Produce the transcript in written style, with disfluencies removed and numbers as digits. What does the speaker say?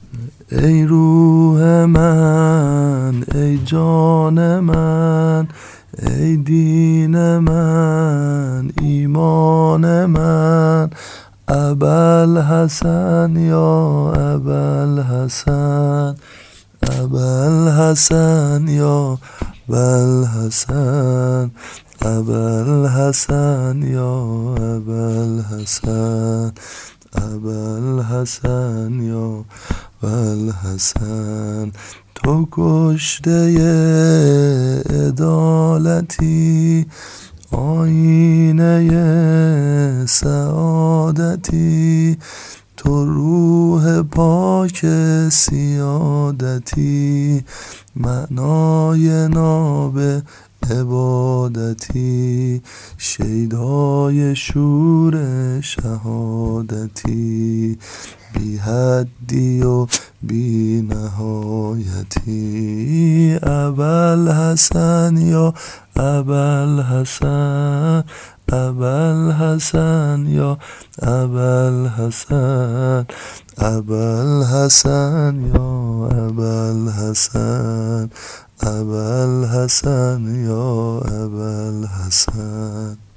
ای روح من، ای جان من، ای دین من، ایمان من، ابوالحسن یا ابوالحسن، ابوالحسن یا ابوالحسن، ابوالحسن یا ابوالحسن، ابوالحسن یا ابوالحسن. تو کشته عدالتی، آینه سعادتی، تو روح پاک سیادتی، معنای ناب عبادتی، شیدای شور شهادتی، بی حدی و بی نهایتی. ابوالحسن یا ابوالحسن، ابوالحسن یا ابوالحسن، ابوالحسن یا ابوالحسن، ابوالحسن یا ابوالحسن.